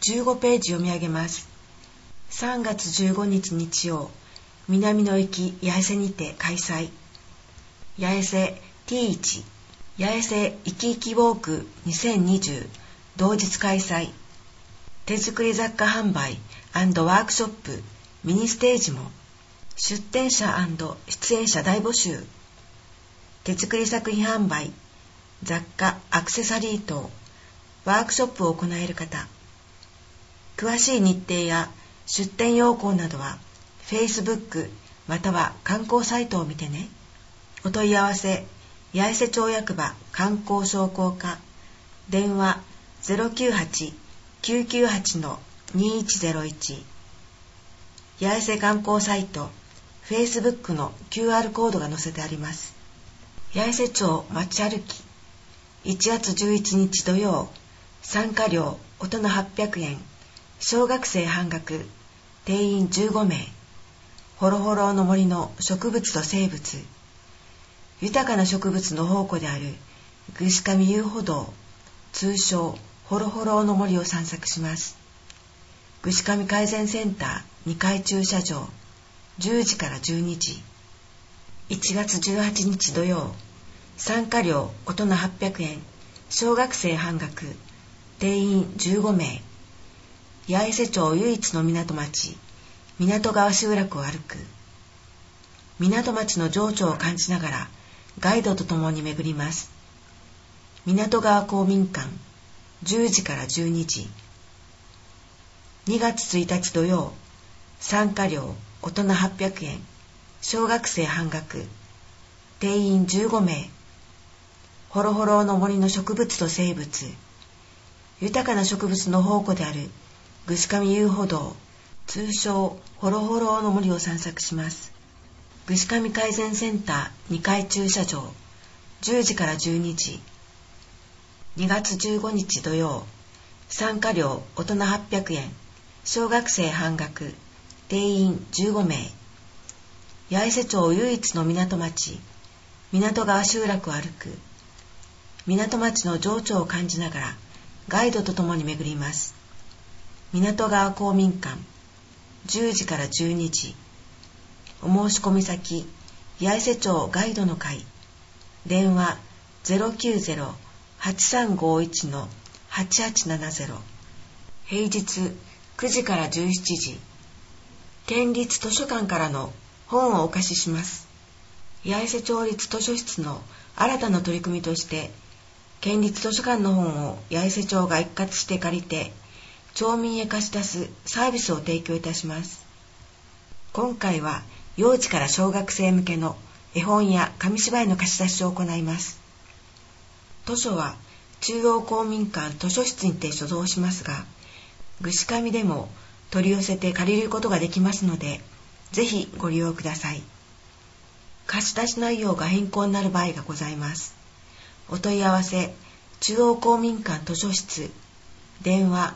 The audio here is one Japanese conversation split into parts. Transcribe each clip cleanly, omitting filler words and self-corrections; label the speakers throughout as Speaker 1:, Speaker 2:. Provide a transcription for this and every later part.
Speaker 1: 15ページ読み上げます。3月15日日曜、南の駅八重瀬にて開催。八重瀬 T1 八重瀬いきいきウォーク2020同日開催。手作り雑貨販売&ワークショップミニステージも。出展者&出演者大募集。手作り作品販売、雑貨アクセサリー等ワークショップを行える方。詳しい日程や出展要項などは Facebook または観光サイトを見てね。お問い合わせ八重瀬町役場観光商工課、電話 098-998-2101。 八重瀬観光サイト Facebook の QR コードが載せてあります。八重瀬町街歩き1月11日土曜、参加料大人800円、小学生半額、定員15名。ホロホロの森の植物と生物、豊かな植物の宝庫であるぐしかみ遊歩道、通称ホロホロの森を散策します。ぐしかみ改善センター2階駐車場、10時から12時。1月18日土曜、参加料大人800円、小学生半額、定員15名。八重瀬町唯一の港町、港川集落を歩く。港町の情緒を感じながらガイドとともに巡ります。港川公民館、10時から12時。2月1日土曜、参加料大人800円、小学生半額、定員15名。ホロホロの森の植物と生物、豊かな植物の宝庫であるぐしかみ遊歩道、通称ホロホロの森を散策します。ぐしかみ改善センター2階駐車場、10時から12時。2月15日土曜、参加料大人800円、小学生半額、定員15名。八重瀬町唯一の港町、港川集落を歩く。港町の情緒を感じながらガイドとともに巡ります。港川公民館、10時から12時。お申し込み先、八重瀬町ガイドの会、電話 090-8351-8870。平日9時から17時。県立図書館からの本をお貸しします。八重瀬町立図書室の新たな取り組みとして、県立図書館の本を八重瀬町が一括して借りて町民へ貸し出すサービスを提供いたします。今回は幼児から小学生向けの絵本や紙芝居の貸し出しを行います。図書は中央公民館図書室にて所蔵しますが、ぐしかみでも取り寄せて借りることができますので、ぜひご利用ください。貸し出し内容が変更になる場合がございます。お問い合わせ、中央公民館図書室、電話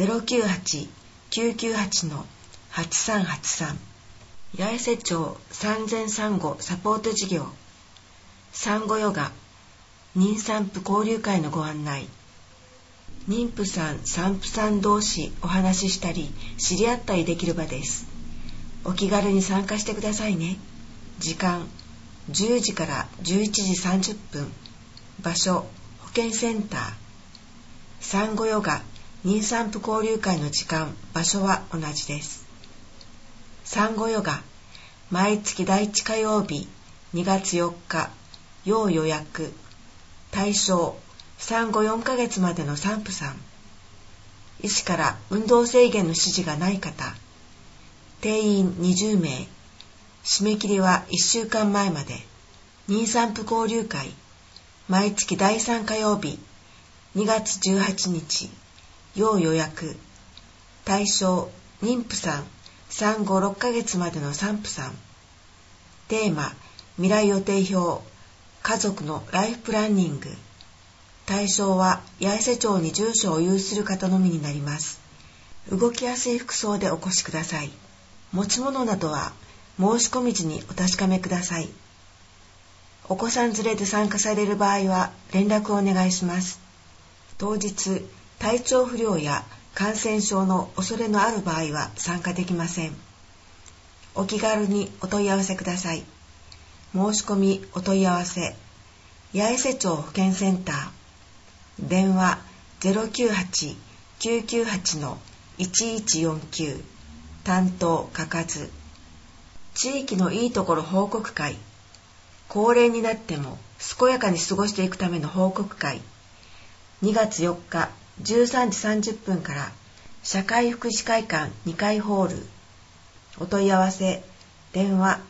Speaker 1: 098-998-8383。 八重瀬町産前産後サポート事業、産後ヨガ、妊産婦交流会のご案内。妊婦さん産婦さん同士お話ししたり知り合ったりできる場です。お気軽に参加してくださいね。時間10時から11時30分。場所保健センター。産後ヨガ妊産婦交流会の時間場所は同じです。産後ヨガ毎月第1火曜日2月4日要予約。対象産後4ヶ月までの産婦さん。医師から運動制限の指示がない方。定員20名。締め切りは1週間前まで。妊産婦交流会毎月第3火曜日2月18日要予約。対象妊婦さん産後6ヶ月までの産婦さん。テーマ未来予定表、家族のライフプランニング。対象は八重瀬町に住所を有する方のみになります。動きやすい服装でお越しください。持ち物などは申し込み時にお確かめください。お子さん連れで参加される場合は連絡をお願いします。当日、体調不良や感染症の恐れのある場合は参加できません。お気軽にお問い合わせください。申し込みお問い合わせ、八重瀬町保健センター、電話 098-998-1149、担当かかず。地域のいいところ報告会、高齢になっても健やかに過ごしていくための報告会、2月4日13時30分から社会福祉会館2階ホール。お問い合わせ電話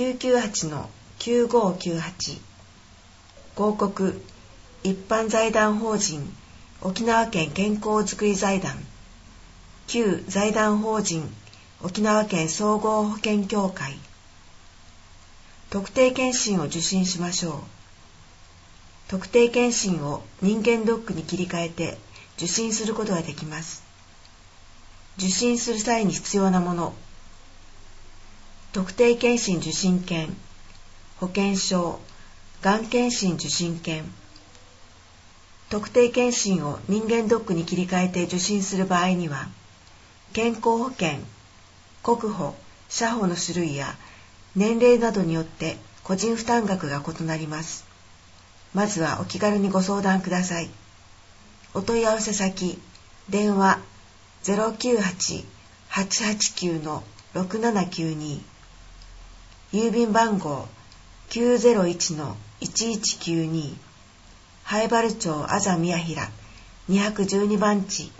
Speaker 1: 998-9598。広告、一般財団法人沖縄県健康づくり財団、旧財団法人沖縄県総合保険協会。特定健診を受診しましょう。特定健診を人間ドックに切り替えて受診することができます。受診する際に必要なもの、特定健診受診券、保険証、がん検診受診券。特定健診を人間ドックに切り替えて受診する場合には、健康保険、国保、社保の種類や年齢などによって個人負担額が異なります。まずはお気軽にご相談ください。お問い合わせ先、電話 098-889-6792、郵便番号 901-1192、南風原町安佐宮平212番地